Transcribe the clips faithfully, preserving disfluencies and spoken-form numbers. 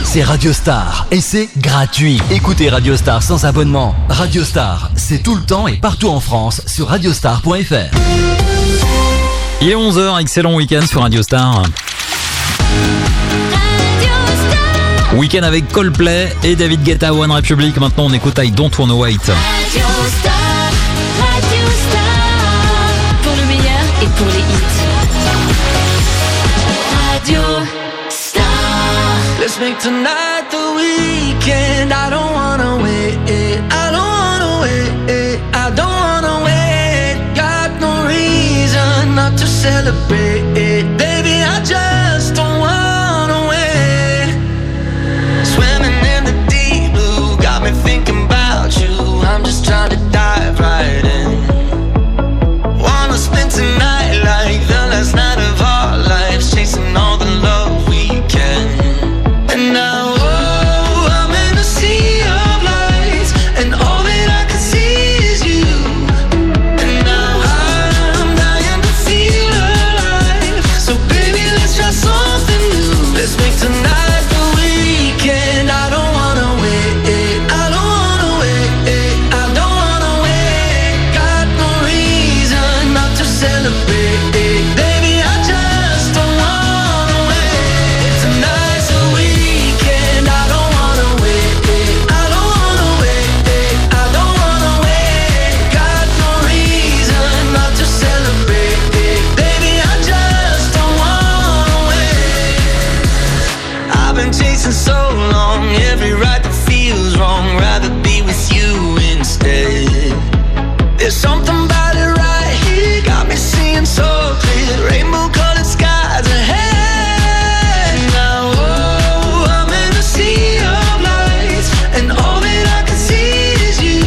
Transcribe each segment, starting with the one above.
c'est Radio Star et c'est gratuit. Écoutez Radio Star sans abonnement. Radio Star, c'est tout le temps et partout en France sur radiostar point f r. Il est onze heures, excellent week-end sur Radio Star. Week-end avec Coldplay et David Guetta, One Republic. Maintenant on écoute I Don't Wanna Wait. Radio Star, Radio Star, pour le meilleur et pour les hits. Radio Star. Let's make tonight the weekend. I don't wanna wait. I don't wanna wait. I don't wanna wait. Got no reason not to celebrate. Baby, I just don't wanna wait. Swimming in the deep blue got me thinking about you. I'm just trying to dive right in. Wanna spend tonight like the last night of our lives, chasing all the love we can. And now, oh, I'm in a sea of lights, and all that I can see is you. And now I'm dying to feel alive. So baby, let's try something new. Let's make tonight the weekend. I don't wanna wait. I don't wanna wait. I don't wanna wait. Got no reason not to celebrate. Baby, I just don't wanna wait. Tonight's the weekend. I don't wanna wait. I don't wanna wait. I don't wanna wait. Got no reason not to celebrate. Baby, I just don't wanna wait. I've been chasing so long, every ride that feels wrong. Rather be with you instead. There's something about it right here, got me seeing so clear. Rainbow colored skies ahead. Now, oh, I'm in a sea of lights, and all that I can see is you.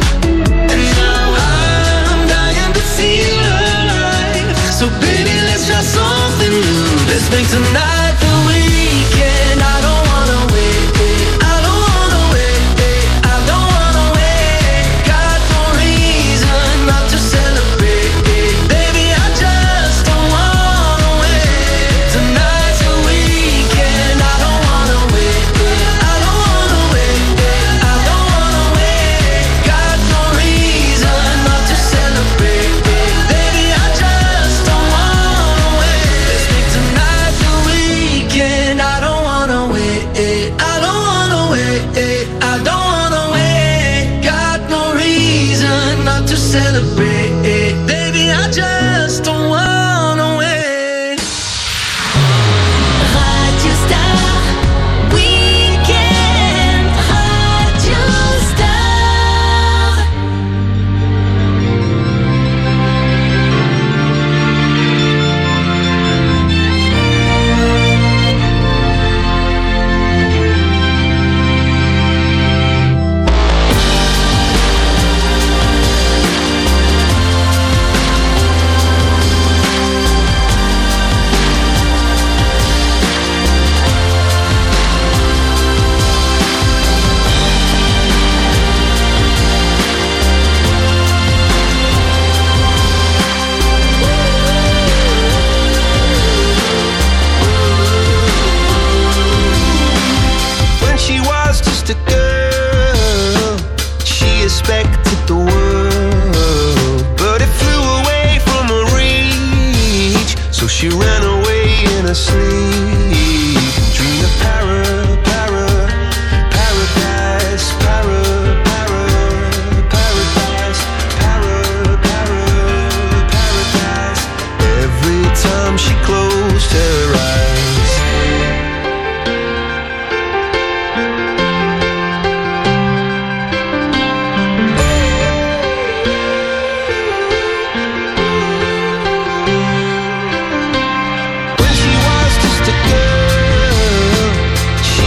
And now I'm dying to feel alive. So baby, let's try something new. Let's make tonight the weekend. I don't wanna wait. I don't wanna wait. I don't wanna wait. Got no reason not to celebrate. Baby, I just don't wanna wait. Tonight's the weekend. I don't wanna wait. I don't wanna wait. I don't wanna wait. Got no reason not to celebrate. Baby, I just don't wanna wait. Let's make tonight the weekend. I don't wanna wait. I don't wanna wait. I don't wanna wait. Got no reason not to celebrate. Baby, I just don't wanna wait. Radio Star, weekend. Radio Star. When she was just a girl, she expected the world, but it flew away from her reach. So she ran away in her sleep, dreamed of para, para, paradise, para, para, paradise, para, para, paradise. Every time she closed her eyes. When she was just a girl, she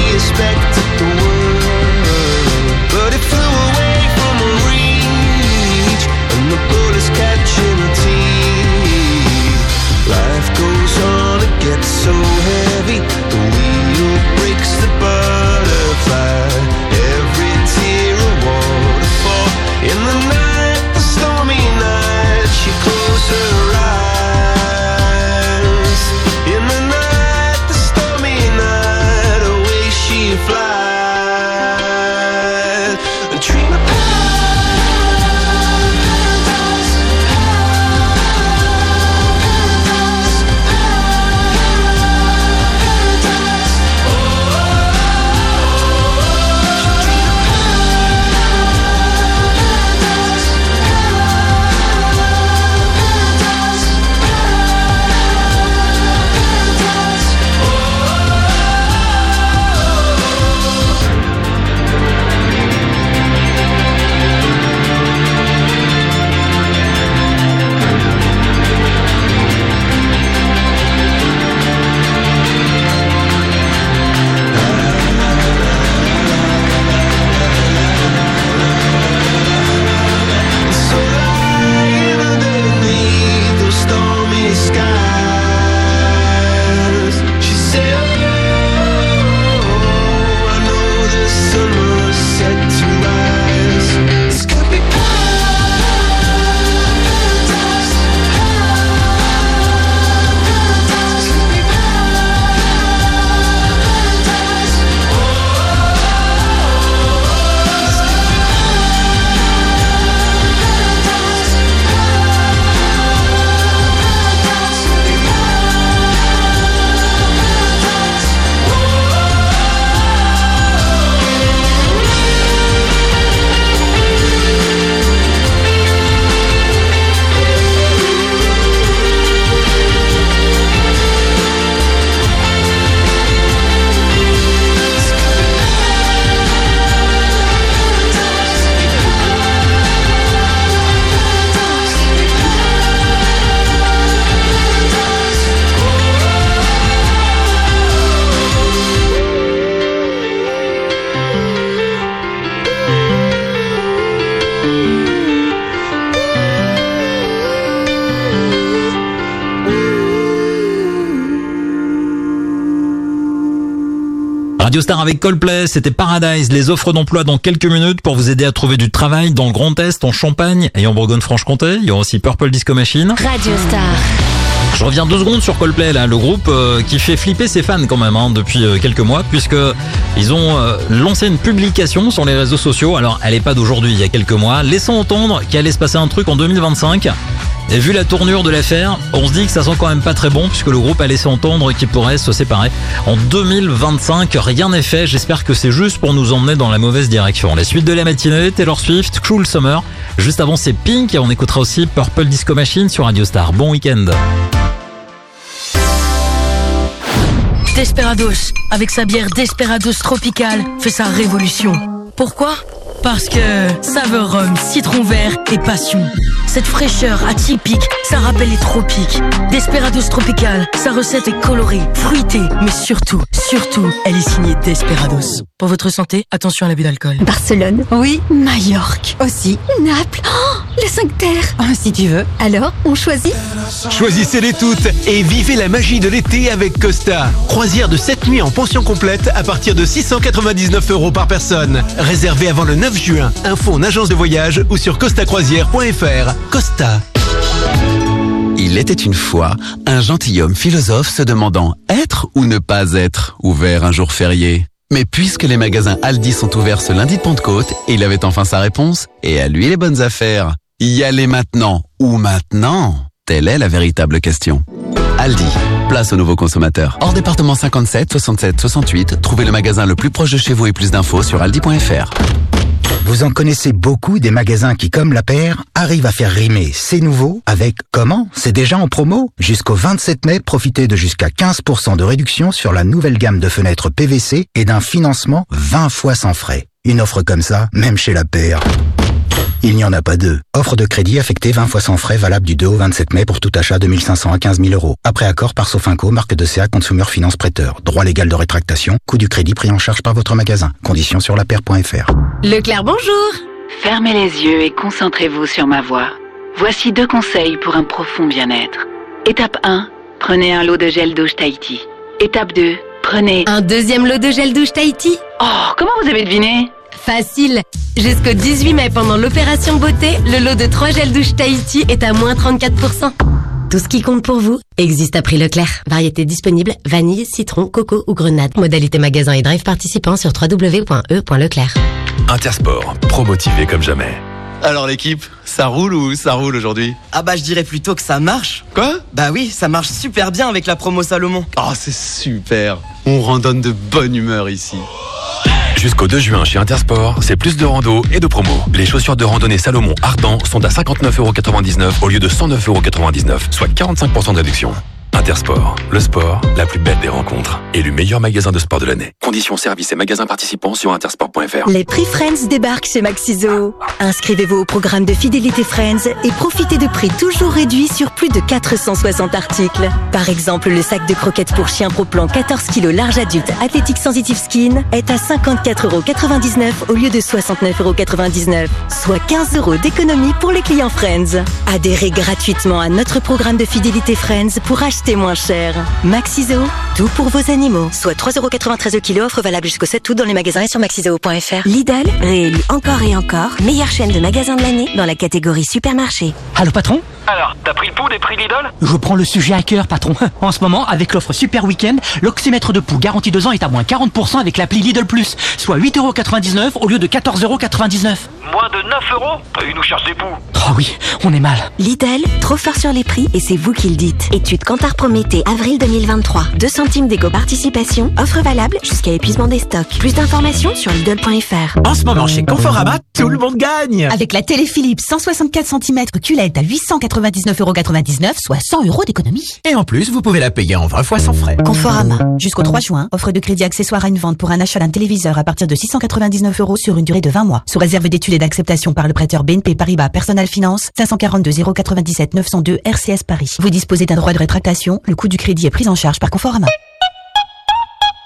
Radio Star avec Coldplay, c'était Paradise. Les offres d'emploi dans quelques minutes pour vous aider à trouver du travail dans le Grand Est, en Champagne et en Bourgogne-Franche-Comté. Il y aura aussi Purple Disco Machine. Radio Star. Je reviens deux secondes sur Coldplay, là, le groupe euh, qui fait flipper ses fans quand même hein, depuis euh, quelques mois, puisque ils ont euh, lancé une publication sur les réseaux sociaux. Alors, elle est pas d'aujourd'hui, il y a quelques mois, laissant entendre qu'il allait se passer un truc en deux mille vingt-cinq. Et vu la tournure de l'affaire, on se dit que ça sent quand même pas très bon, puisque le groupe a laissé entendre qu'il pourrait se séparer en deux mille vingt-cinq. Rien n'est fait, j'espère que c'est juste pour nous emmener dans la mauvaise direction. La suite de la matinée, Taylor Swift, Cruel Summer. Juste avant, c'est Pink, et on écoutera aussi Purple Disco Machine sur Radio Star. Bon week-end. Desperados, avec sa bière Desperados Tropical, fait sa révolution. Pourquoi ? Parce que saveur rhum, citron vert et passion. Cette fraîcheur atypique, ça rappelle les tropiques. Desperados Tropical, sa recette est colorée, fruitée, mais surtout, surtout, elle est signée Desperados. Pour votre santé, attention à l'abus d'alcool. Barcelone. Oui. Majorque. Aussi. Naples. Oh, les cinq terres. Oh, si tu veux. Alors, on choisit ? Choisissez-les toutes et vivez la magie de l'été avec Costa. Croisière de sept nuits en pension complète à partir de six cent quatre-vingt-dix-neuf euros par personne. Réservé avant le neuf juin. Info en agence de voyage ou sur costa croisière point f r. Costa. Il était une fois un gentilhomme philosophe se demandant être ou ne pas être ouvert un jour férié. Mais puisque les magasins Aldi sont ouverts ce lundi de Pentecôte, il avait enfin sa réponse, et à lui les bonnes affaires. Y aller maintenant ou maintenant ? Telle est la véritable question. Aldi, place aux nouveaux consommateurs. Hors département cinquante-sept, soixante-sept, soixante-huit, trouvez le magasin le plus proche de chez vous et plus d'infos sur aldi point f r. Vous en connaissez beaucoup des magasins qui, comme La Paire, arrivent à faire rimer c'est nouveau avec comment ? C'est déjà en promo ? Jusqu'au vingt-sept mai, profitez de jusqu'à quinze pour cent de réduction sur la nouvelle gamme de fenêtres P V C et d'un financement vingt fois sans frais. Une offre comme ça, même chez La Paire, il n'y en a pas deux. Offre de crédit affectée vingt fois sans frais valable du deux au vingt-sept mai pour tout achat de mille cinq cents à quinze mille euros. Après accord par Sofinco, marque de C A Consumer Finance Prêteur. Droit légal de rétractation, coût du crédit pris en charge par votre magasin. Conditions sur lapaire point f r. Leclerc, bonjour. Fermez les yeux et concentrez-vous sur ma voix. Voici deux conseils pour un profond bien-être. Étape un, prenez un lot de gel douche Tahiti. Étape deux, prenez... Un deuxième lot de gel douche Tahiti ? Oh, comment vous avez deviné ? Facile. Jusqu'au dix-huit mai, pendant l'opération beauté, le lot de trois gels douche Tahiti est à moins trente-quatre pour cent. Tout ce qui compte pour vous existe à prix Leclerc. Variété disponible, vanille, citron, coco ou grenade. Modalité magasin et drive participant sur w w w point e point leclerc. Intersport, pro-motivé comme jamais. Alors l'équipe, ça roule ou ça roule aujourd'hui ? Ah bah je dirais plutôt que ça marche. Quoi ? Bah oui, ça marche super bien avec la promo Salomon. Oh c'est super, on randonne de bonne humeur ici. Jusqu'au deux juin chez Intersport, c'est plus de rando et de promo. Les chaussures de randonnée Salomon Ardent sont à cinquante-neuf euros quatre-vingt-dix-neuf au lieu de cent neuf euros quatre-vingt-dix-neuf, soit quarante-cinq pour cent de réduction. Intersport, le sport, la plus belle des rencontres. Élu meilleur magasin de sport de l'année. Conditions, services et magasins participants sur intersport point f r. Les prix Friends débarquent chez Maxiso. Inscrivez-vous au programme de fidélité Friends et profitez de prix toujours réduits sur plus de quatre cent soixante articles. Par exemple, le sac de croquettes pour chien Pro Plan quatorze kilos large adulte Athletic Sensitive Skin est à cinquante-quatre euros quatre-vingt-dix-neuf au lieu de soixante-neuf euros quatre-vingt-dix-neuf, soit quinze euros d'économie pour les clients Friends. Adhérez gratuitement à notre programme de fidélité Friends pour acheter moins cher. Maxiso, tout pour vos animaux. Soit trois euros quatre-vingt-treize le kilo, offre valable jusqu'au sept août dans les magasins et sur maxiso point f r. Lidl, réélu encore et encore, meilleure chaîne de magasins de l'année dans la catégorie supermarché. Allô patron ? Alors, t'as pris le pouls des prix Lidl ? Je prends le sujet à cœur, patron. En ce moment, avec l'offre Super Week-end, l'oxymètre de pouls garanti deux ans est à moins quarante pour cent avec l'appli Lidl Plus, soit huit euros quatre-vingt-dix-neuf au lieu de quatorze euros quatre-vingt-dix-neuf. Moins de neuf euros ? Ils nous cherchent des poux. Oh oui, on est mal. Lidl, trop fort sur les prix et c'est vous qui le dites. Étude Kantar Prométhée, avril deux mille vingt-trois. deux centimes d'éco-participation, offre valable jusqu'à épuisement des stocks. Plus d'informations sur Lidl point f r. En ce moment, chez Conforama, tout le monde gagne. Avec la télé Philips cent soixante-quatre centimètres Q L E D à huit cent quatre-vingt-dix-neuf euros quatre-vingt-dix-neuf, soit cent euros d'économie. Et en plus, vous pouvez la payer en vingt fois sans frais. Conforama. Jusqu'au trois juin, offre de crédit accessoire à une vente pour un achat d'un téléviseur à partir de six cent quatre-vingt-dix-neuf euros sur une durée de vingt mois. Sous réserve d'études et d'acceptation par le prêteur B N P Paribas Personal Finance, cinq cent quarante-deux zéro quatre-vingt-dix-sept neuf cent deux R C S Paris. Vous disposez d'un droit de rétractation, le coût du crédit est pris en charge par Conforama.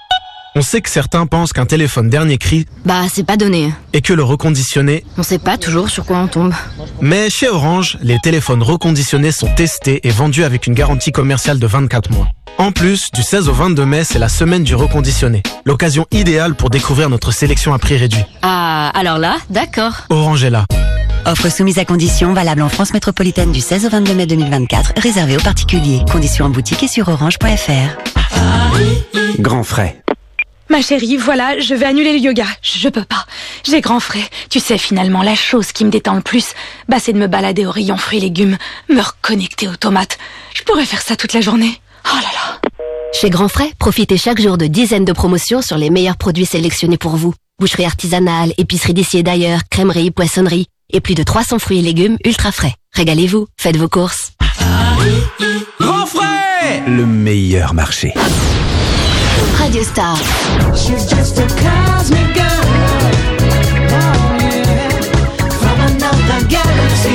On sait que certains pensent qu'un téléphone dernier cri, bah c'est pas donné. Et que le reconditionné, on sait pas toujours sur quoi on tombe. Mais chez Orange, les téléphones reconditionnés sont testés et vendus avec une garantie commerciale de vingt-quatre mois. En plus, du seize au vingt-deux mai, c'est la semaine du reconditionné. L'occasion idéale pour découvrir notre sélection à prix réduit. Ah, alors là, d'accord. Orange est là. Offre soumise à conditions, valable en France métropolitaine du seize au vingt-deux mai deux mille vingt-quatre, réservée aux particuliers. Conditions en boutique et sur orange point f r. Grand frais. Ma chérie, voilà, je vais annuler le yoga. Je peux pas. J'ai grand frais. Tu sais, finalement, la chose qui me détend le plus, bah, c'est de me balader au rayon fruits et légumes, me reconnecter aux tomates. Je pourrais faire ça toute la journée. Oh là là. Chez Grand Frais, profitez chaque jour de dizaines de promotions sur les meilleurs produits sélectionnés pour vous. Boucherie artisanale, épicerie d'ici et d'ailleurs, crèmerie, poissonnerie et plus de trois cents fruits et légumes ultra frais. Régalez-vous, faites vos courses. Grand Frais, le meilleur marché. Radio Star. She's just a cosmic girl. Oh yeah, from another galaxy.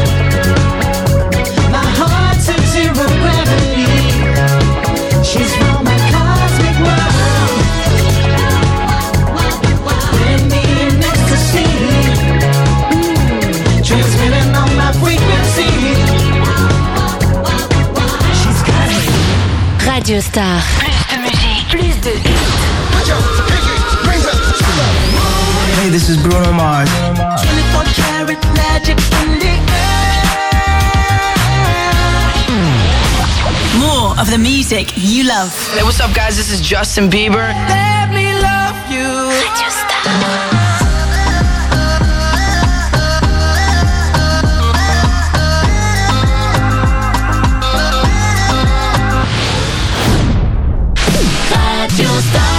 My heart says zero gravity. She's from a cosmic world. With me in ecstasy. Mm, transmitting on my frequency. She's cosmic. Radio Star. Plus de musique, plus de hits. Hey, this is Bruno Mars. twenty-four karat magic in the air. More of the music you love. Hey, what's up, guys? This is Justin Bieber. Let me love you. Radio Star. Radio Star.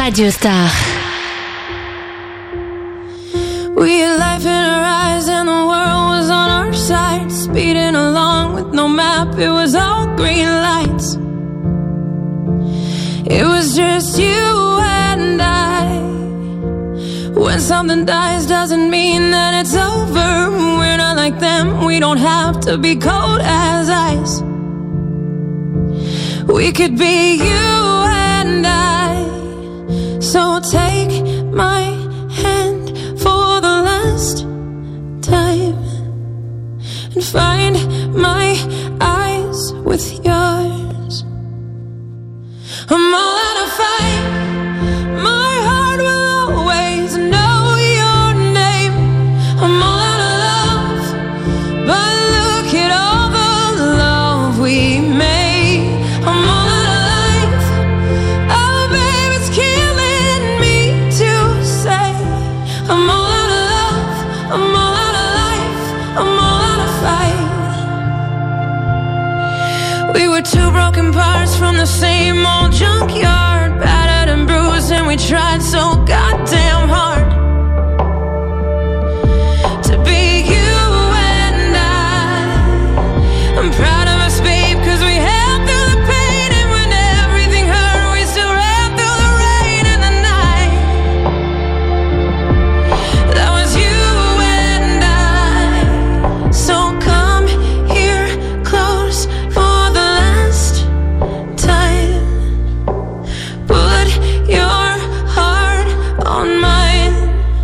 Radio Star. We had life in our eyes and the world was on our side. Speeding along with no map, it was all green lights. It was just you and I. When something dies doesn't mean that it's over. We're not like them, we don't have to be cold as ice. We could be you and I. So take my hand for the last time and find my eyes with yours. I'm all out of fight. My heart will always know your name. I'm all out of love, but look at all the love we made. I'm all out of life. Oh, babe, it's killing me to say. I'm all out of love. I'm all out of life. I'm all out of fight. We were two broken parts from the same old junkyard, battered and bruised, and we tried so goddamn hard to be you and I. I'm proud of us, babe, cause we held through the pain, and when everything hurt, we still ran through the rain and the night. That was you and I. So come here close for the last time. Put your heart on mine.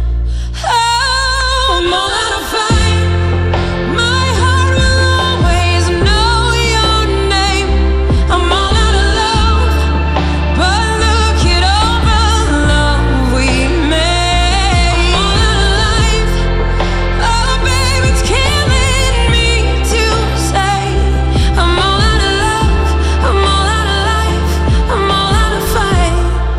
Oh, I'm all out of fight. My heart will always know your name. I'm all out of love, but look at all the love we made. I'm all out of life. Oh, babe, it's killing me to say. I'm all out of love. I'm all out of life. I'm all out of fight.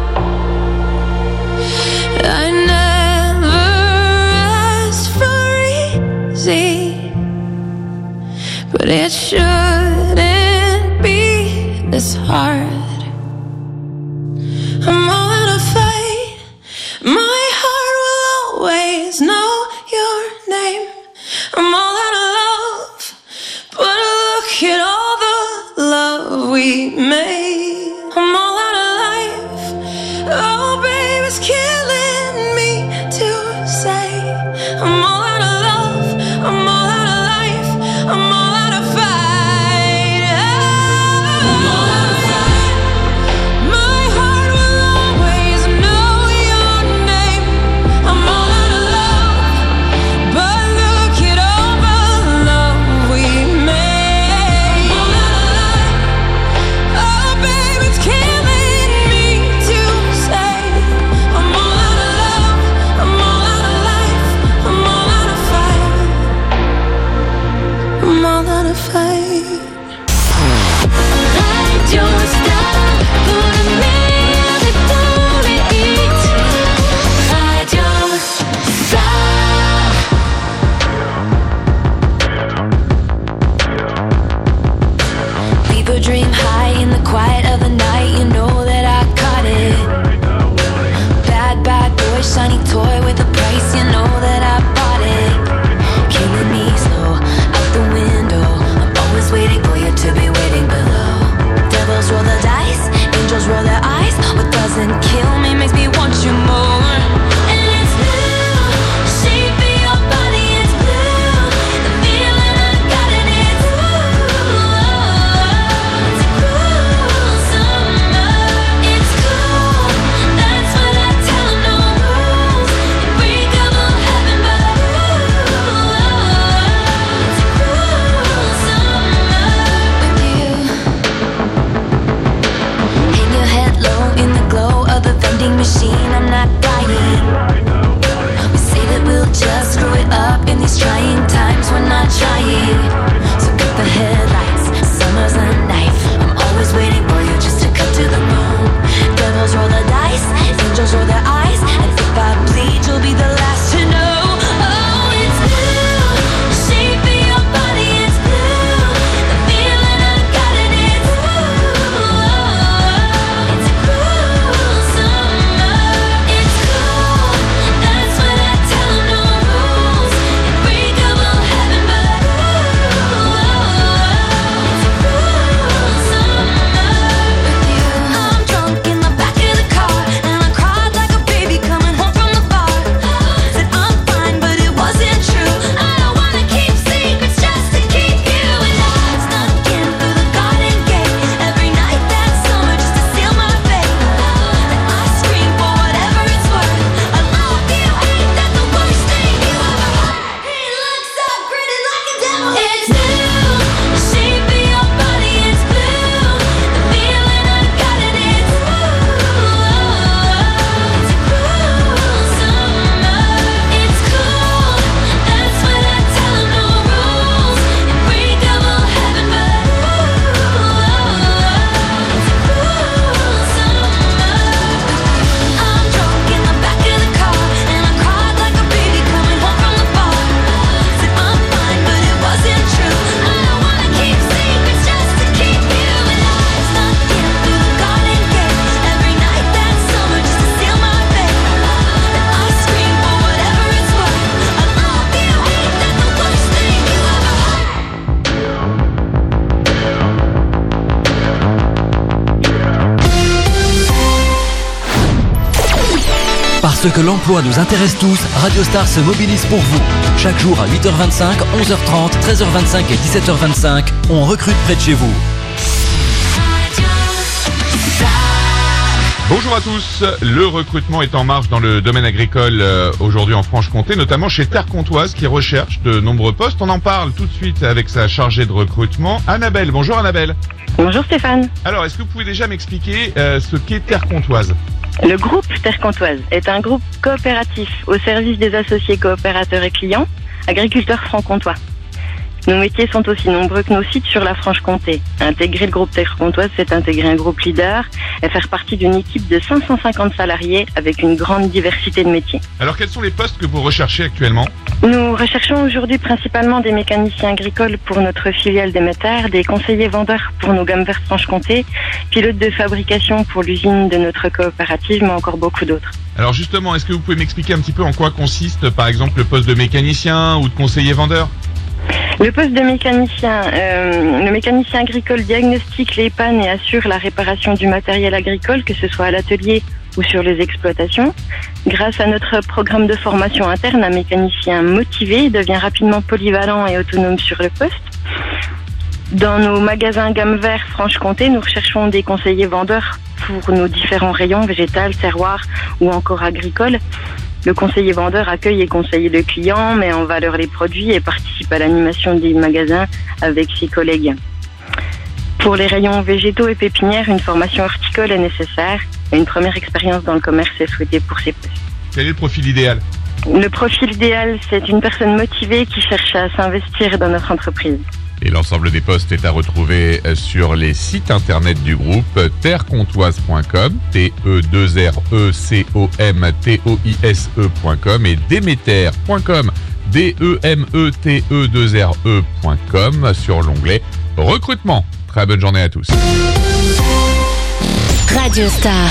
I never asked for easy, but it shouldn't be this hard. I'm all out of fight. My heart will always know your name. I'm all out of love, but look at all the love we made. I'm all out of life. Oh, babe, it's killing me to say. I'm all out of love. I'm all out of life. I'm all out of fight. I'm all out of fight. My heart will always know your name. I'm all out of love, but look at all the love we made. I'm all out of life. Oh, babe, it's killing me to say. I'm all out of love. I'm all out of life. I'm all out of fight. I'm all out of fight. Radio Star pour le meilleur de tous les hits. Radio Star. People dream high in the quiet of the night. You know that I caught it. Bad, bad boy, shiny toy with a price. You know that I bought it. Killing me slow out the window. I'm always waiting for you to be waiting below. Devils roll the dice, angels roll their eyes. What doesn't kill me makes me want you more. And it's blue, the shape of your body is blue. The feeling I got in it, ooh, it's a cruel summer. It's cool, that's what I tell 'em, no rules. Unbreakable heaven, but ooh, it's a cruel summer with you. Hang your head low in the glow of the vending machine. I'm not dying. Parce que l'emploi nous intéresse tous, Radio Star se mobilise pour vous. Chaque jour à huit heures vingt-cinq, onze heures trente, treize heures vingt-cinq et dix-sept heures vingt-cinq, on recrute près de chez vous. Bonjour à tous, le recrutement est en marche dans le domaine agricole euh, aujourd'hui en Franche-Comté, notamment chez Terre Comtoise qui recherche de nombreux postes. On en parle tout de suite avec sa chargée de recrutement, Annabelle. Bonjour Annabelle. Bonjour Stéphane. Alors, est-ce que vous pouvez déjà m'expliquer euh, ce qu'est Terre Comtoise ? Le groupe Terre Comtoise est un groupe coopératif au service des associés coopérateurs et clients, agriculteurs franc-comtois. Nos métiers sont aussi nombreux que nos sites sur la Franche-Comté. Intégrer le groupe Terre Comtoise, c'est intégrer un groupe leader et faire partie d'une équipe de cinq cent cinquante salariés avec une grande diversité de métiers. Alors, quels sont les postes que vous recherchez actuellement ? Nous recherchons aujourd'hui principalement des mécaniciens agricoles pour notre filiale Déméter, des conseillers vendeurs pour nos gammes vertes Franche-Comté, pilotes de fabrication pour l'usine de notre coopérative, mais encore beaucoup d'autres. Alors justement, est-ce que vous pouvez m'expliquer un petit peu en quoi consiste, par exemple, le poste de mécanicien ou de conseiller vendeur ? Le poste de mécanicien, euh, le mécanicien agricole diagnostique les pannes et assure la réparation du matériel agricole, que ce soit à l'atelier ou sur les exploitations. Grâce à notre programme de formation interne, un mécanicien motivé devient rapidement polyvalent et autonome sur le poste. Dans nos magasins gamme vert Franche-Comté, nous recherchons des conseillers vendeurs pour nos différents rayons, végétal, terroir ou encore agricole. Le conseiller vendeur accueille et conseille le client, met en valeur les produits et participe à l'animation des magasins avec ses collègues. Pour les rayons végétaux et pépinières, une formation horticole est nécessaire et une première expérience dans le commerce est souhaitée pour ces postes. Quel est le profil idéal ? Le profil idéal, c'est une personne motivée qui cherche à s'investir dans notre entreprise. Et l'ensemble des postes est à retrouver sur les sites internet du groupe terre comtoise point com, T E deux R E C O M T O I S E point com et Déméter point com, D E M E T E deux R E point com sur l'onglet recrutement. Très bonne journée à tous. Radio Star.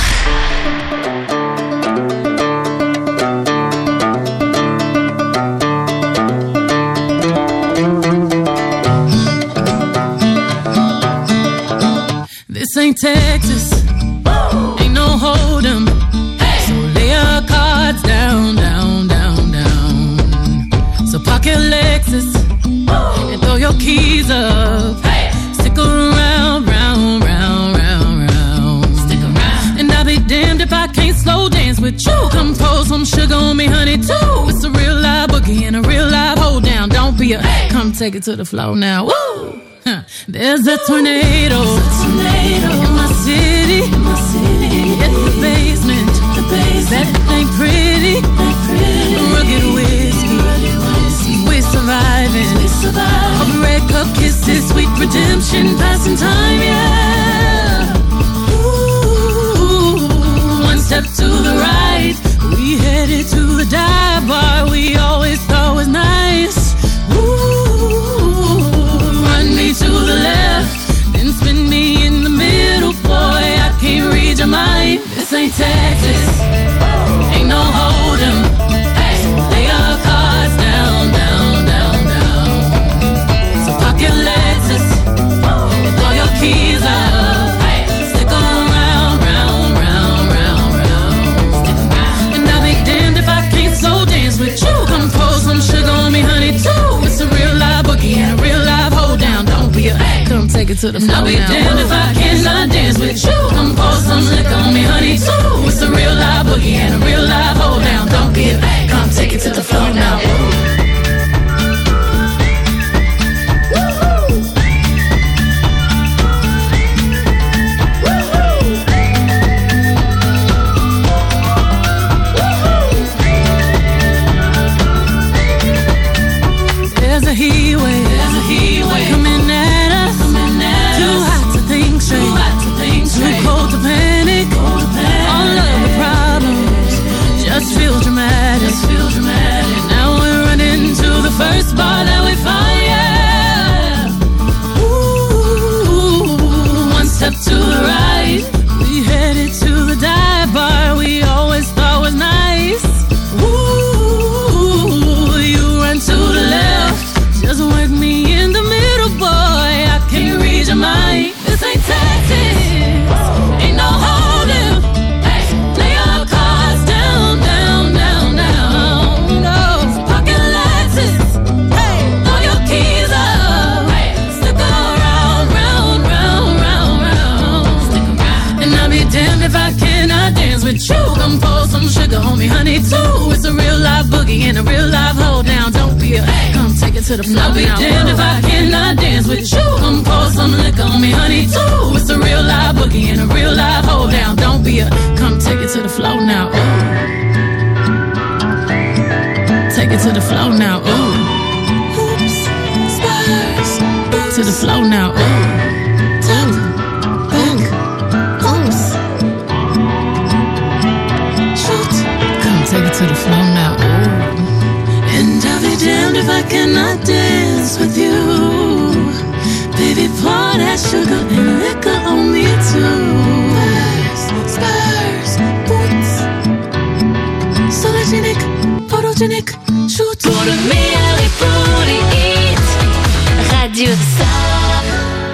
This ain't Texas, ain't no hold'em. So lay your cards down, down, down, down. So park your Lexus and throw your keys up. Stick around, round, round, round, round. Stick around. And I'll be damned if I can't slow dance with you. Come pour some sugar on me, honey, too. It's a real live boogie and a real live hold down. Don't be a, come take it to the floor now. Woo! Huh. There's a tornado, a tornado in my city, in my city. It's the basement, the basement. That ain't pretty, ain't pretty. Rugged whiskey, rugged whiskey. We're surviving, we're surviving. All the red cup kisses, sweet redemption, passing time, yeah. Ooh, one step to the right, we headed to the dive bar we always thought was nice. Ooh, run me to the left, then spin me in the middle, boy, I can't read your mind. This ain't Texas, ain't no hold'em. Hey, lay your cards down, down, down, down. So park your Lexus and throw your keys up. Hey, stick around, round, round, round, round. Stick around. And I'll be damned if I can't slow dance with you. Come pour some sugar on me, honey, too. It's a real live boogie and a real live hold down. Don't be a, come take it to the floor. I'll be damned if I cannot dance with you. Come pour some liquor on me, honey, too. It's a real live boogie and a real live hold down. Don't be a, come take it to the floor now. There's a heat wave, there's a heat wave coming at us, coming at too us. Hot to think straight, too, hot to think straight. Too cold to panic, cold to panic. All of the problems with you. Come pour some sugar on me, honey, too. It's a real live boogie and a real live hold down. Don't be a, come take it to the floor. I'll be damned if I cannot dance with you. Come pour some liquor on me, honey, too. It's a real live boogie and a real live hold down. Don't be a, come take it to the floor now. Ooh. Take it to the floor now. Ooh. Oops, spurs. To the floor now. Ooh. Top, back, oops. Shoot. Come take it to the floor now. Ooh. And I'll be damned if I cannot dance with you. Baby, pour that sugar and liquor on me too. Spurs, spurs, boots. Sologenic, photogenic, shoot. Pour le meilleur et pour les hits, Radio Star.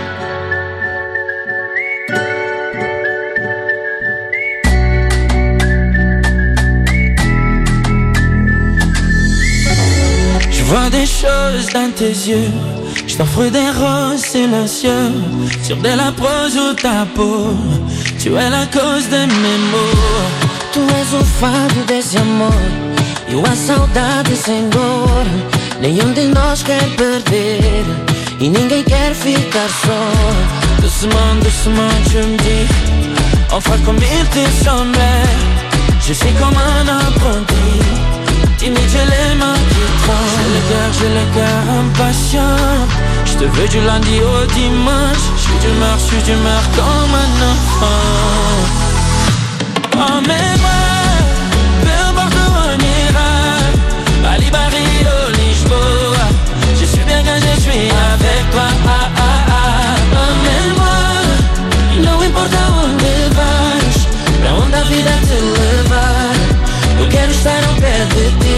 Je vois des choses dans tes yeux. Je t'offre des roses silencieux sur de la prose ou ta peau. Tu es la cause de mes maux. Tu és o fado desse amor e a saudade sem dor. Nenhum de nós quer perder e ninguém quer ficar só. Doucement, doucement, tu me dis enfin comme il te semblait. Je suis comme un apprenti, timide, j'ai les mains qui tremblent. J'ai le cœur, j'ai le cœur impatient. Je te veux du lundi au dimanche. Je suis d'humeur, je suis d'humeur comme un enfant. Emmène-moi, peu importe où on ira, Bali, Rio, Lisboa. Je suis bien quand je suis avec toi. Ah, ah, ah. Emmène-moi, não importa onde vais, pra onde a vida te levar. Eu quero estar ao pé de ti.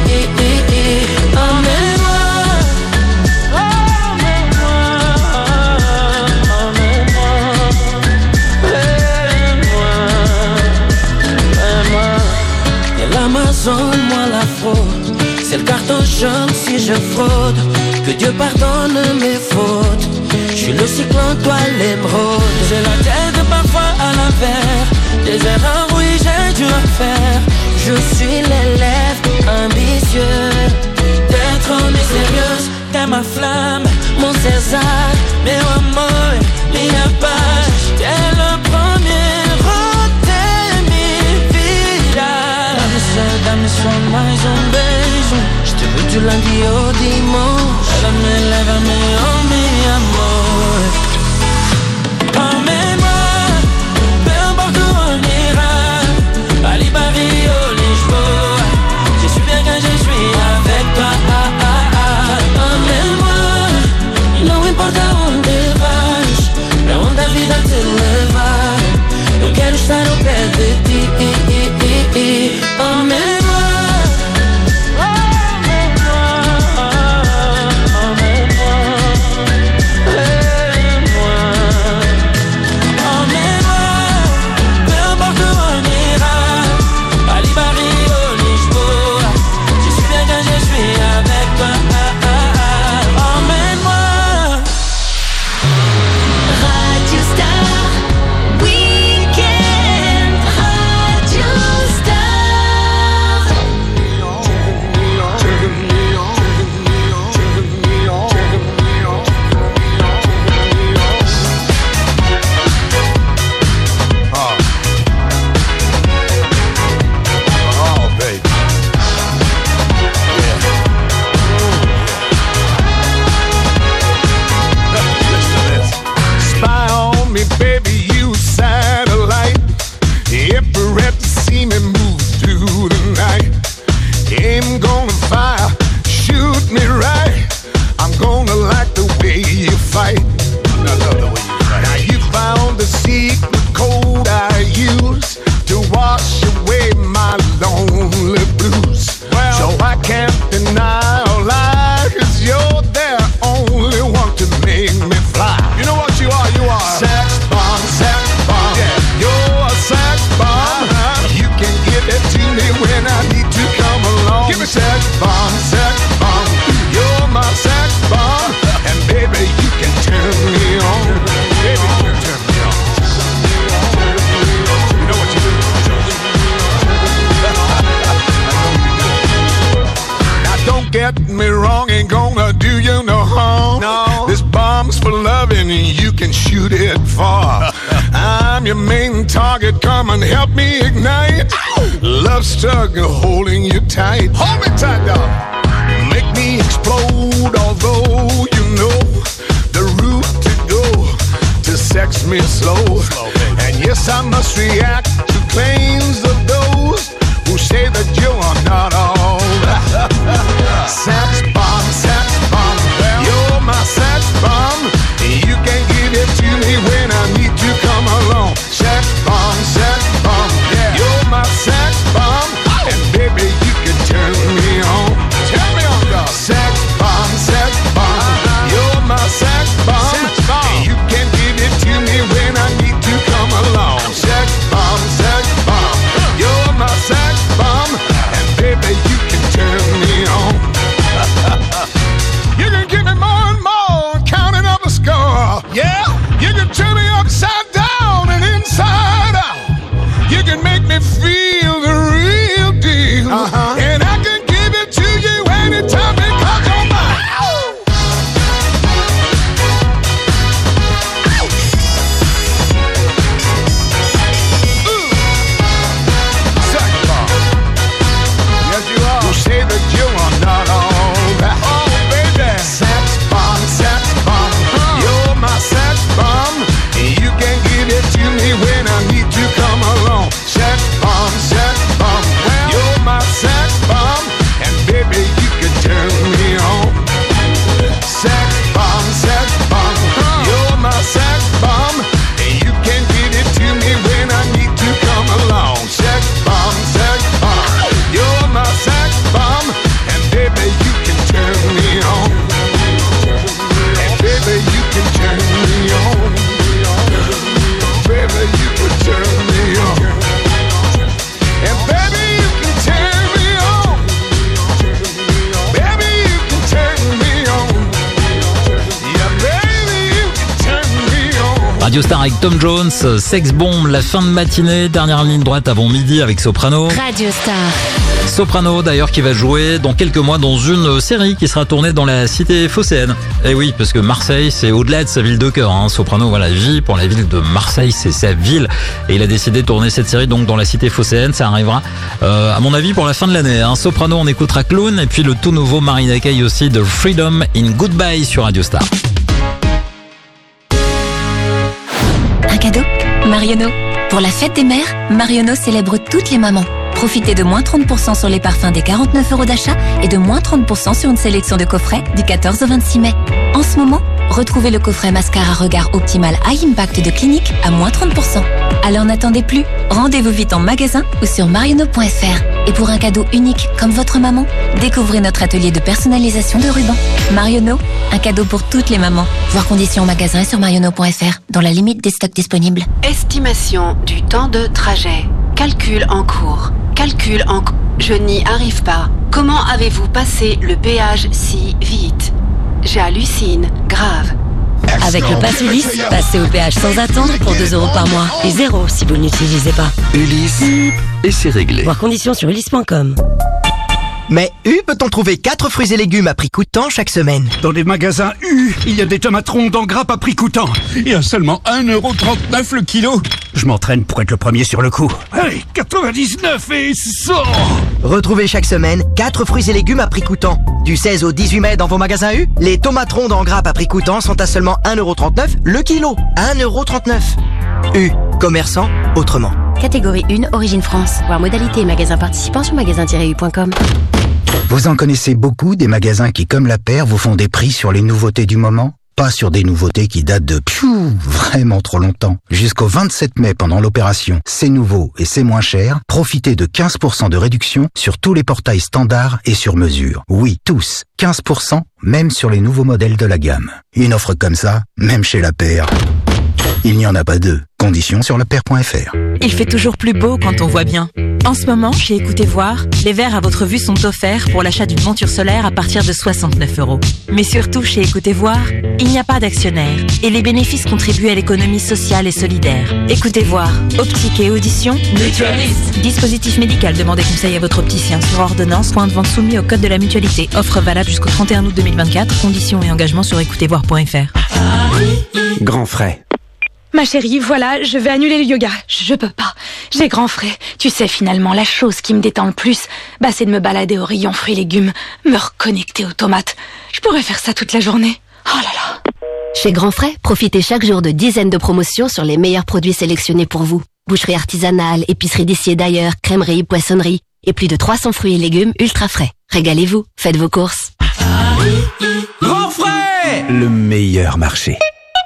Emmène-moi, emmène-moi, emmène-moi, emmène-moi, emmène-moi. Et l'Amazone, moi la fraude, c'est le carton jaune si je fraude. Que Dieu pardonne mes fautes. Je suis le cyclone, toi l'émeraude. J'ai la tête parfois à l'envers. Des erreurs, oui, j'ai dû en faire. Je suis l'élève ambitieux. D'être mystérieuse, t'es ma flamme, mon César. Meu amor, minha paz. T'es le premier de minha vida. Dá-me só, dá-me só mais um beijo. Je te veux du lundi au dimanche. Lève-me, lève-me, oh mi amor. Emmène-moi, peu importe où on ira, Bali, Rio, Lisboa. Je suis bien quand je suis avec toi. Ah, ah, ah. Emmène-moi, não importa onde vais, pra onde a vida te levar. Eu quero estar ao pé de ti. Emmène-moi. and you can shoot it far. I'm your main target, come and help me ignite. Love struggle holding you tight. Hold me tight, dog. Make me explode, although you know the route to go to sex me slow. And yes, I must react to claims of those who say that you are not all that. Sex bomb, sex bomb, you're my sex bomb. You can give it to me when I need to come along. Sex bomb, sex bomb, you're my sex bomb. And baby, you can turn me on. Turn me on, dog. Sex bomb, sex bomb, you're my sex bomb. And you can give it to me when I need to come along. Sex bomb, sex bomb, you're my sex bomb. And baby, you can turn me on. You can give me more and more, counting up a score. Yeah, you can turn me upside down and inside out. You can make me feel the real deal. Uh-huh. And I can give it to you anytime because you're mine. Ooh. Sex bomb. Yes, you are. Who say that you are not all that? Oh, baby. Sex bomb, sex bomb. Uh. You're my sex bomb. You can give it to me when I need to come along. Sex bomb, sex bomb. Well, you're my sex bomb. And baby, you can turn me on. Sex bomb, sex bomb. Uh. You're my sex bomb. And you can give it to me when I need to come along. Sex bomb, sex bomb. You're my sex bomb. And baby, you can turn me on. And baby, you can turn me on. Baby, you can turn me on. And baby, you can turn me on. Baby, you can turn me on. Yeah, baby, you can turn me on. Radio Star avec Tom Jones, Sex Bomb, la fin de matinée, dernière ligne droite avant midi avec Soprano. Radio Star. Soprano d'ailleurs qui va jouer dans quelques mois dans une série qui sera tournée dans la cité phocéenne. Et oui, parce que Marseille c'est au-delà de sa ville de cœur. Hein. Soprano voilà, vit pour la ville de Marseille, c'est sa ville. Et il a décidé de tourner cette série donc dans la cité phocéenne. Ça arrivera euh, à mon avis pour la fin de l'année. Hein. Soprano, on écoutera Clown et puis le tout nouveau Marina Kaye aussi de Freedom in Goodbye sur Radio Star. Un cadeau Marionneau. Pour la fête des mères, Marionneau célèbre toutes les mamans. Profitez de moins trente pour cent sur les parfums des quarante-neuf euros d'achat et de moins trente pour cent sur une sélection de coffrets du quatorze au vingt-six mai. En ce moment, retrouvez le coffret mascara regard optimal High Impact de Clinique à moins trente pour cent. Alors n'attendez plus, rendez-vous vite en magasin ou sur marionneau point f r. Et pour un cadeau unique comme votre maman, découvrez notre atelier de personnalisation de rubans. Marionneau, un cadeau pour toutes les mamans. Voir conditions en magasin et sur marionneau point f r, dans la limite des stocks disponibles. Estimation du temps de trajet. Calcul en cours. Calcul en cours. Je n'y arrive pas. Comment avez-vous passé le péage si vite? J'hallucine. Grave. Avec le pass Ulysse, passez au péage sans attendre pour deux euros par mois. Et zéro si vous ne l'utilisez pas. Ulysse, et c'est réglé. Voir conditions sur ulysse point com. Mais U peut-on trouver quatre fruits et légumes à prix coûtant chaque semaine? Dans les magasins U, il y a des tomates rondes en grappe à prix coûtant. Et à seulement un euro trente-neuf le kilo. Je m'entraîne pour être le premier sur le coup. Allez, quatre-vingt-dix-neuf et cent. Retrouvez chaque semaine quatre fruits et légumes à prix coûtant. Du seize au dix-huit mai dans vos magasins U, les tomates rondes en grappe à prix coûtant sont à seulement un euro trente-neuf le kilo. un euro trente-neuf. U, commerçant autrement. Catégorie un, Origine France. Voir modalité et magasins participants sur magasin tiret u point com. Vous en connaissez beaucoup des magasins qui, comme la paire, vous font des prix sur les nouveautés du moment? Pas sur des nouveautés qui datent de piou, vraiment trop longtemps. Jusqu'au vingt-sept mai, pendant l'opération C'est nouveau et c'est moins cher, profitez de quinze pour cent de réduction sur tous les portails standards et sur mesure. Oui, tous. quinze pour cent, même sur les nouveaux modèles de la gamme. Une offre comme ça, même chez la paire. Il n'y en a pas deux. Conditions sur la paire point f r. Il fait toujours plus beau quand on voit bien. En ce moment, chez Écoutez Voir, les verres à votre vue sont offerts pour l'achat d'une monture solaire à partir de soixante-neuf euros. Mais surtout, chez Écoutez Voir, il n'y a pas d'actionnaire et les bénéfices contribuent à l'économie sociale et solidaire. Écoutez Voir, optique et audition, mutualiste. Dispositif médical, demandez conseil à votre opticien sur ordonnance, point de vente soumis au code de la mutualité. Offre valable jusqu'au trente et un août deux mille vingt-quatre. Conditions et engagements sur écoutez voir point f r. Grand frais. Ma chérie, voilà, je vais annuler le yoga. Je peux pas. J'ai grand frais. Tu sais, finalement, la chose qui me détend le plus, bah, c'est de me balader au rayon fruits et légumes, me reconnecter aux tomates. Je pourrais faire ça toute la journée. Oh là là. Chez Grand Frais, profitez chaque jour de dizaines de promotions sur les meilleurs produits sélectionnés pour vous. Boucherie artisanale, épicerie d'ici et d'ailleurs, crèmerie, poissonnerie et plus de trois cents fruits et légumes ultra frais. Régalez-vous, faites vos courses. Grand frais, le meilleur marché.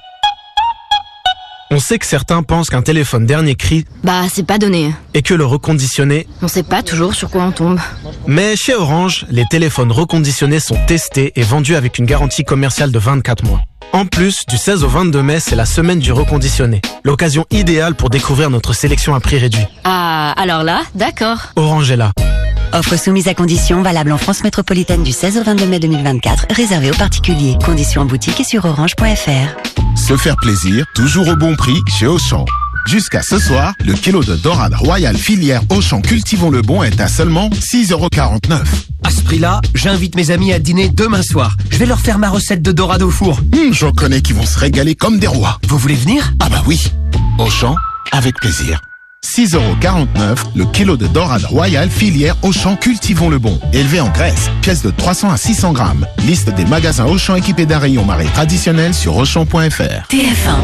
On sait que certains pensent qu'un téléphone dernier cri, bah c'est pas donné, et que le reconditionné, on sait pas toujours sur quoi on tombe. Mais chez Orange, les téléphones reconditionnés sont testés et vendus avec une garantie commerciale de vingt-quatre mois. En plus, du seize au vingt-deux mai, c'est la semaine du reconditionné. L'occasion idéale pour découvrir notre sélection à prix réduit. Ah, alors là, d'accord. Orange est là. Offre soumise à conditions, valable en France métropolitaine du seize au vingt-deux mai deux mille vingt-quatre, réservée aux particuliers. Conditions en boutique et sur orange point f r. Se faire plaisir, toujours au bon prix chez Auchan. Jusqu'à ce soir, le kilo de dorade royale filière Auchan Cultivons le Bon est à seulement six euros quarante-neuf. À ce prix-là, j'invite mes amis à dîner demain soir. Je vais leur faire ma recette de dorade au four. Mmh, j'en connais qui vont se régaler comme des rois. Vous voulez venir? Ah bah oui. Auchan, avec plaisir. six euros quarante-neuf, le kilo de dorade royale filière Auchan Cultivons le Bon. Élevé en Grèce, pièce de trois cents à six cents grammes. Liste des magasins Auchan équipés d'un rayon marée traditionnel sur auchan point f r. T F un.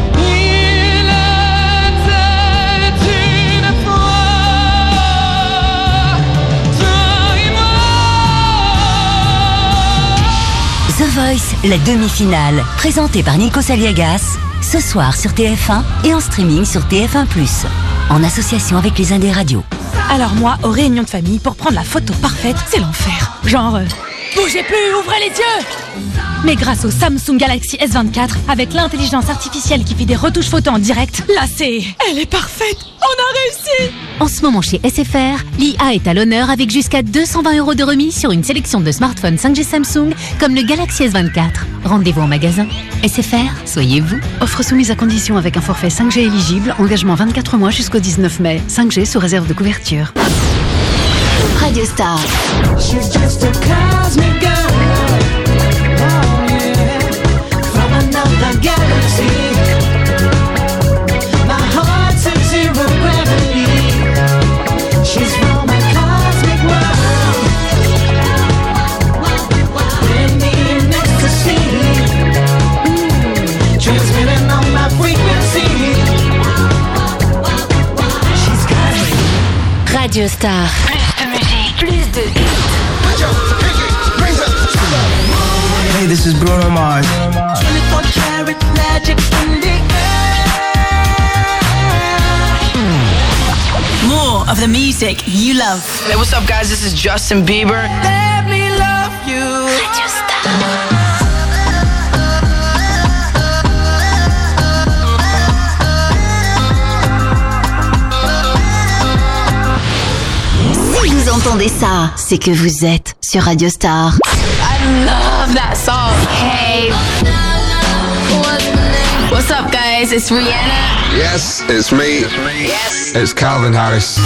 The Voice, la demi-finale, présentée par Nico Saliagas, ce soir sur T F un et en streaming sur T F un plus, en association avec les Indés Radio. Alors moi, aux réunions de famille, pour prendre la photo parfaite, c'est l'enfer. Genre, euh, bougez plus, ouvrez les yeux. Mais grâce au Samsung Galaxy S vingt-quatre, avec l'intelligence artificielle qui fait des retouches photos en direct, là c'est... Elle est parfaite. On a réussi. En ce moment chez S F R, l'I A est à l'honneur avec jusqu'à deux cent vingt euros de remise sur une sélection de smartphones cinq G Samsung comme le Galaxy S vingt-quatre. Rendez-vous en magasin. S F R, soyez vous. Offre soumise à condition avec un forfait cinq G éligible, engagement vingt-quatre mois jusqu'au dix-neuf mai. cinq G sous réserve de couverture. Radio Star. She's just a cosmic girl. Oh yeah. From another galaxy. My heart's at zero gravity. She's from a cosmic world. In me in ecstasy. Mm. Transmitting on my frequency. She's cosmic. Radio Star. Plus de hits. Hey, this is Bruno Mars. twenty-four karat magic in the air. More of the music you love. Hey, what's up, guys? This is Justin Bieber. Let me love you. Radio Star. Si vous entendez ça, c'est que vous êtes sur Radio Star. I love that song. Hey. What's up, guys? It's Rihanna. Yes, it's me. Yes. It's Calvin Harris.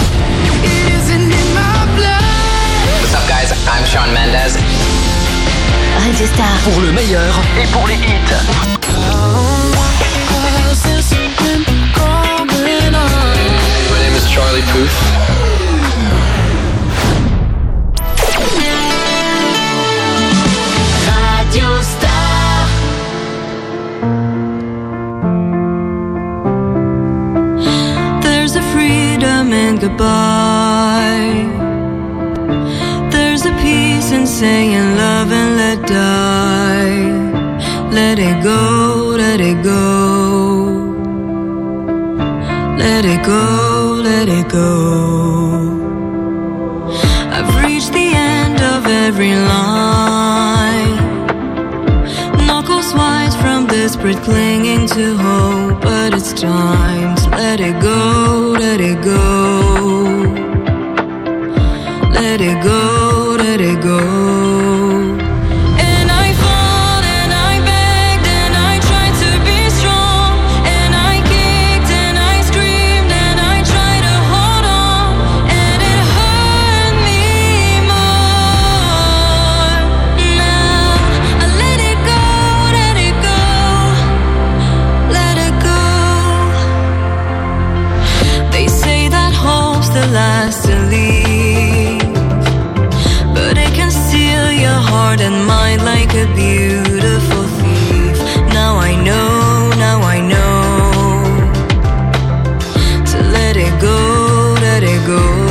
What's up, guys? I'm Shawn Mendes. Radio Star. Pour le meilleur Et pour les hits. My name is Charlie Puth. Radio Star. There's a freedom in goodbye. There's a peace in saying love and let die. Let it go, let it go. Let it go, let it go. I've reached the end of every line. Knuckles white from desperate clinging to hope. But it's time to let it go, let it go. Let it go, let it go. Let the last to leave, but it can steal your heart and mind like a beautiful thief. Now I know, now I know, to let it go, let it go.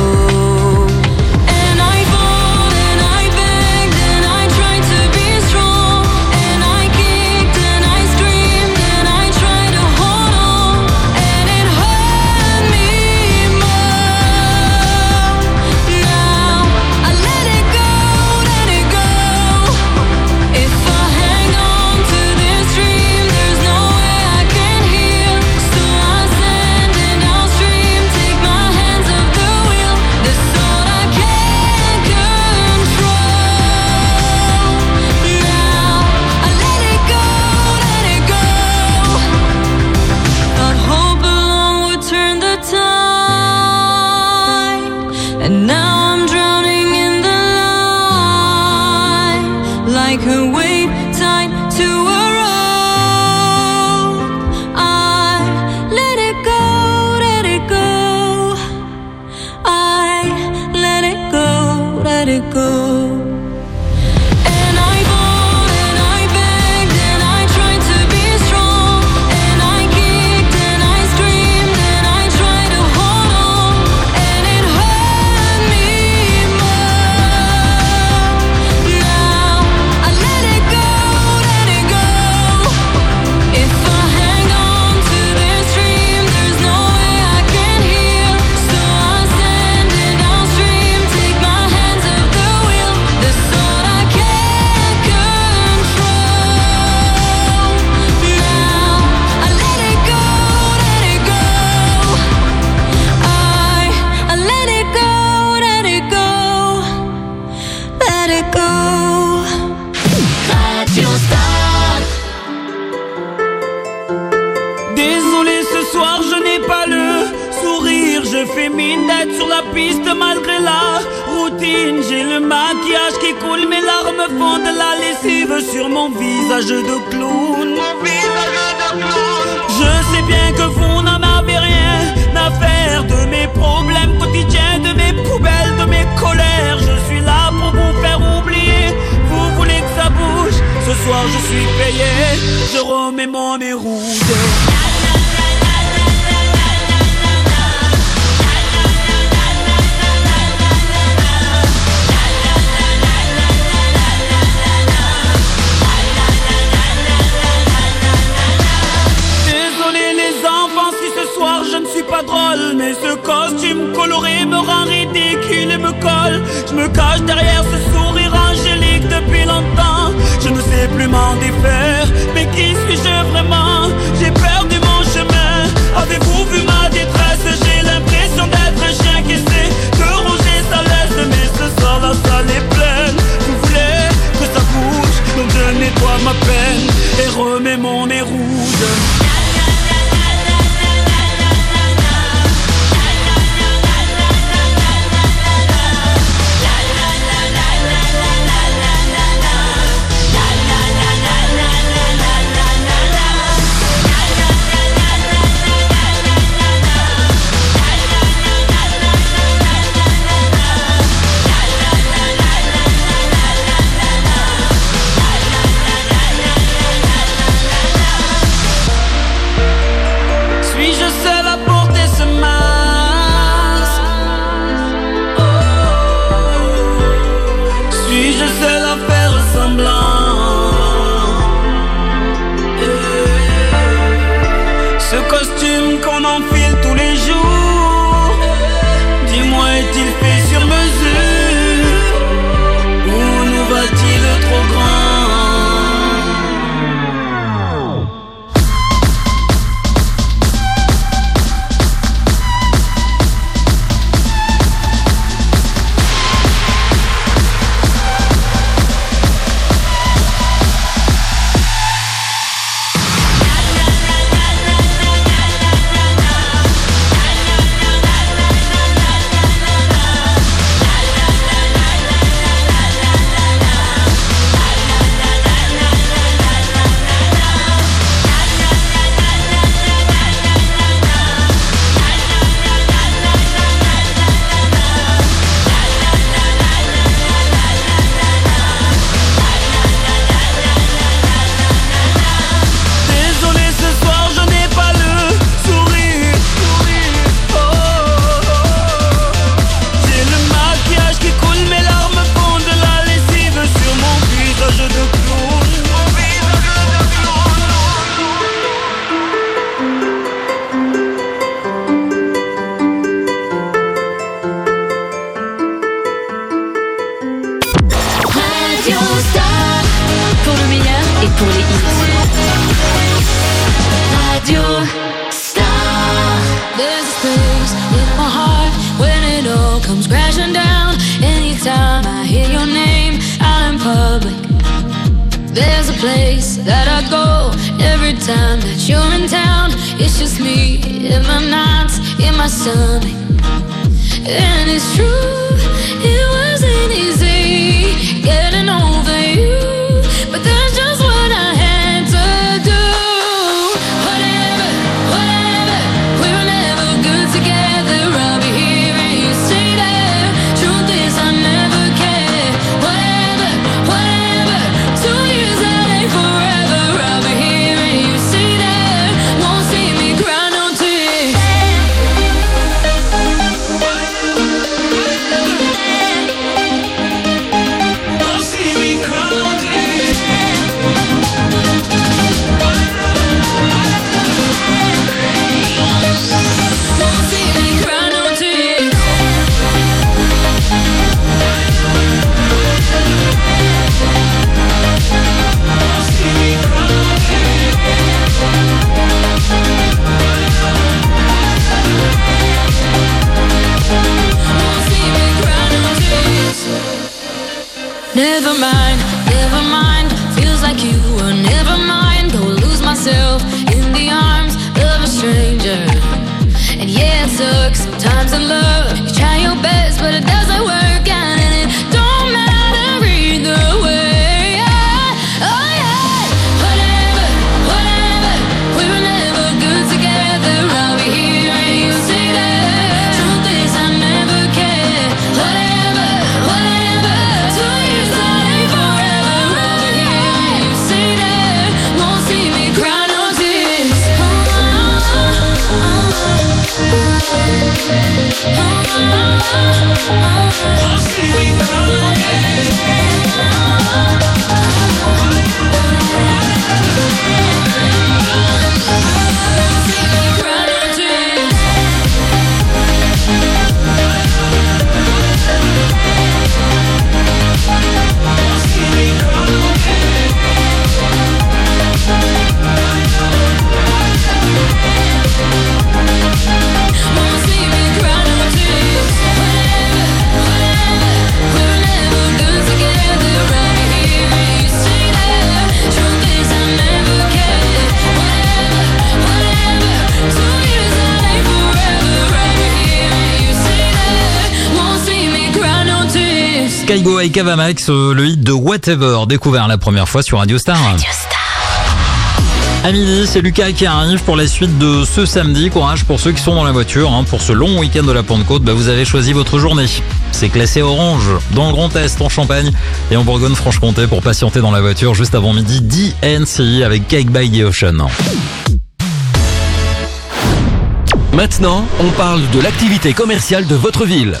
Sur mon visage de clown. Je sais bien que vous n'en avez rien à faire de mes problèmes quotidiens, de mes poubelles, de mes colères. Je suis là pour vous faire oublier. Vous voulez que ça bouge? Ce soir je suis payé. Je remets mon nez rouge. Pas drôle, mais ce costume coloré me rend ridicule et me colle. Je me cache derrière ce sourire angélique depuis longtemps. Je ne sais plus m'en défaire, mais qui suis-je vraiment? J'ai perdu mon chemin. Avez-vous vu ma détresse? J'ai l'impression d'être un chien qui essaie de ronger sa laisse. Mais ce soir la salle est pleine. Vous voulez que ça bouge? Donc je nettoie ma peine et remets mon nez rouge. La la la la la la la la la la la la la la pour les hits. Radio Star. There's a space in my heart when it all comes crashing down. Anytime I hear your name out in public, there's a place that I go every time that you're in town. It's just me in my nights, in my stomach. And it's true, it wasn't easy getting over you, but that's just what I had to do. Whatever, whatever, we were never good together. I'll be here and you stay there. Truth is I never cared. Whatever, whatever, two years that ain't forever. I'll be here and you stay there. Won't see me cry no tears. Won't see me cry no tears. Won't see me cry no tears. Never mind, never mind. Feels like you were never mine. Go lose myself in the arms of a stranger. And yeah, it sucks sometimes in love. You try your best, but it doesn't work out, and it don't matter either way. Oh yeah, whatever, whatever. We were never good together. I'll be here and you stay there. Truth is I never cared. Whatever, whatever. Two years that ain't forever. I'll be here and you stay there. Won't see me cry no tears. Won't see me cry no Kygo et Kavamax, le hit de Whatever, découvert la première fois sur Radio Star. Radio Star. À midi, c'est Lucas qui arrive pour la suite de ce samedi. Courage pour ceux qui sont dans la voiture, hein. Pour ce long week-end de la Pentecôte, bah vous avez choisi votre journée. C'est classé orange dans le Grand Est, en Champagne et en Bourgogne-Franche-Comté pour patienter dans la voiture juste avant midi. D N C avec Cake by the Ocean. Maintenant, on parle de l'activité commerciale de votre ville.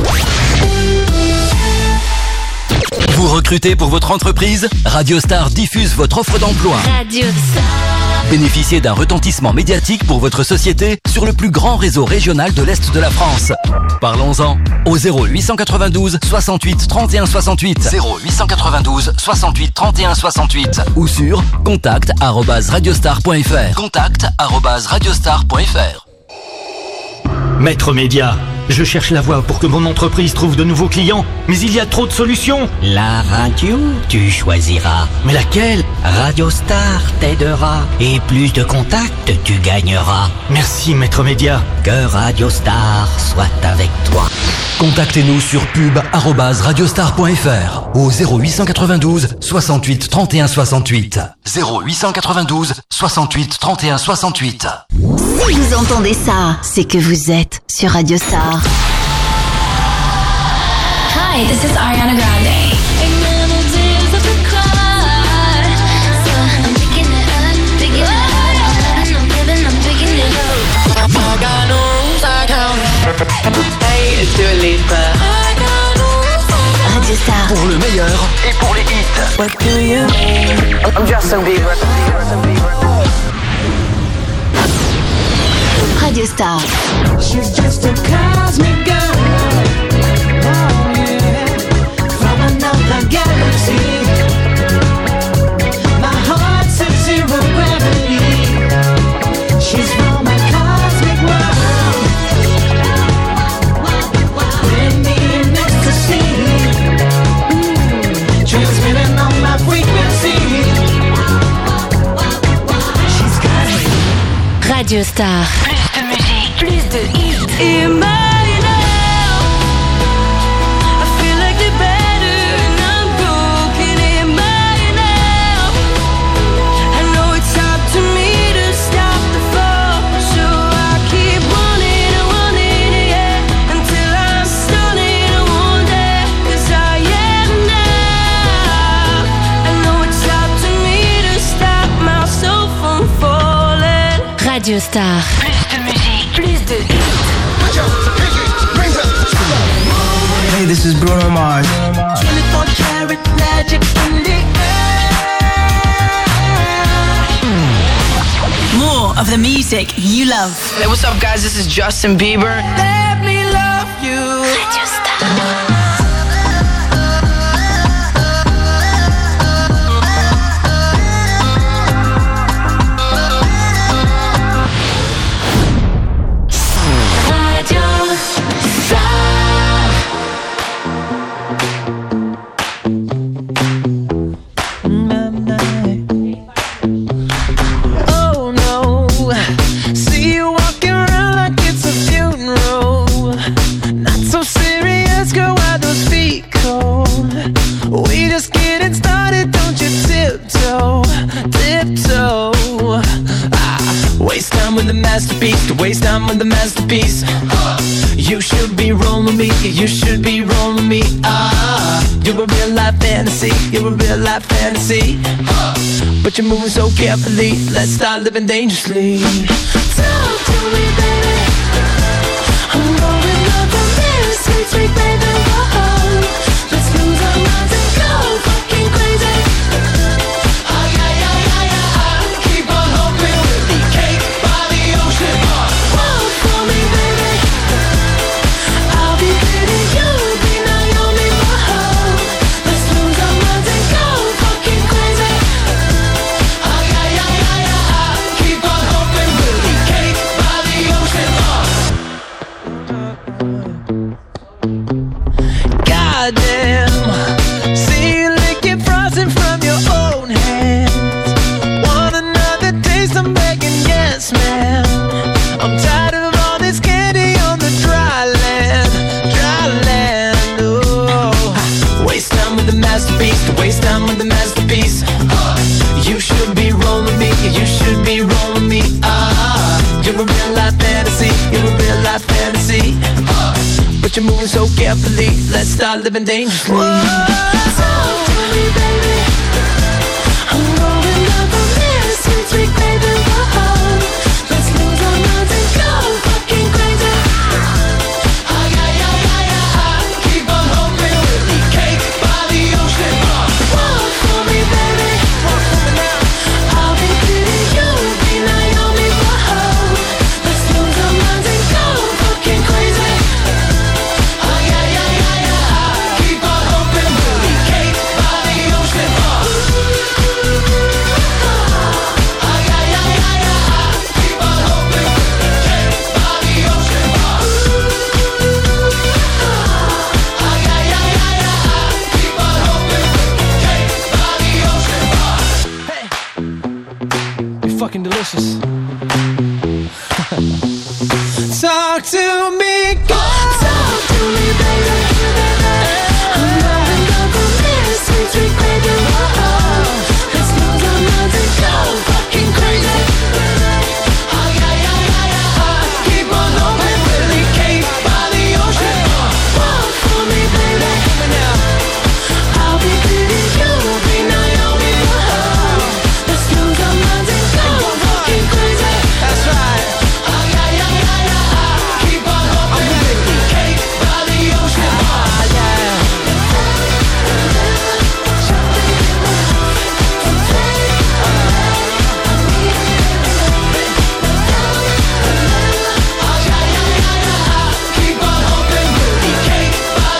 Vous recrutez pour votre entreprise? Radio Star diffuse votre offre d'emploi. Radio Star. Bénéficiez d'un retentissement médiatique pour votre société sur le plus grand réseau régional de l'Est de la France. Parlons-en au zéro huit cent quatre-vingt-douze soixante-huit trente et un soixante-huit. zéro huit cent quatre-vingt-douze soixante-huit trente et un soixante-huit ou sur contact arobase radiostar point fr. contact arobase radiostar point fr. Maître Média, je cherche la voie pour que mon entreprise trouve de nouveaux clients, mais il y a trop de solutions. La radio, tu choisiras. Mais laquelle? Radio Star t'aidera. Et plus de contacts, tu gagneras. Merci, Maître Média. Que Radio Star soit avec toi. Contactez-nous sur pub arobase radiostar point fr au zéro huit cent quatre-vingt-douze soixante-huit trente et un soixante-huit. zéro huit cent quatre-vingt-douze soixante-huit trente et un soixante-huit. Si vous entendez ça, c'est que vous êtes sur Radio Star. Hi, this is Ariana Grande. Hey, it's Dua Lipa. Radio Star. Pour le meilleur Et pour les hits. What do you mean? I'm Justin Bieber. Radio Star. She's just a cosmic girl. Oh yeah. From another galaxy. My heart Radio Star. Plus de musique, plus de hits. Et Radio Star. Plus de musique, plus de hits. Hey, this is Bruno Mars. twenty-four karat magic in the air. More of the music you love. Hey, what's up, guys? This is Justin Bieber. Let me love you. Radio Star. Masterpiece, to waste time with the masterpiece. You should be rolling me, you should be rolling me. Ah, you're a real life fantasy, you're a real life fantasy. But you're moving so carefully, let's start living dangerously. Talk to me, baby. I'm going up on this sweet, sweet baby. Whoa. Let's lose our minds and go fucking crazy. Oh yeah, yeah, yeah, yeah. Keep on hoping we'll be cake by the ocean. Walk for me, baby. I'll be pretty, you'll be Naomi. Whoa. Let's lose our minds and go fucking crazy. Oh yeah, yeah, yeah, yeah. Keep on hoping we'll be cake by the ocean. Goddamn, see you licking frosting from your own hands. Want another taste? I'm begging, yes, man. I'm tired of all this candy on the dry land, dry land. Oh, waste time with the masterpiece, to waste time with the masterpiece. You should be rolling me, you should be rolling me. Ah, you're a real life fantasy, you're a real life fantasy. But you're moving so carefully, let's start living dangerously. Talk to me, baby. I'm going up on this sweet, sweet baby. Whoa. Let's lose our minds and go fucking crazy. Oh yeah, yeah, yeah, yeah. Keep on hoping we'll be cake by the ocean. Walk for me, baby. Walk for me now. I'll be pretty, you'll be Naomi. Whoa. Let's lose our minds and go fucking crazy. Oh yeah, yeah, yeah, yeah. Keep on hoping we'll be cake by the ocean. Oh yeah, yeah, yeah, yeah. Keep on hoping we'll be cake by the ocean. Oh yeah, yeah, yeah, yeah. Keep on hoping we'll be cake by the ocean. Hey, you're fucking delicious.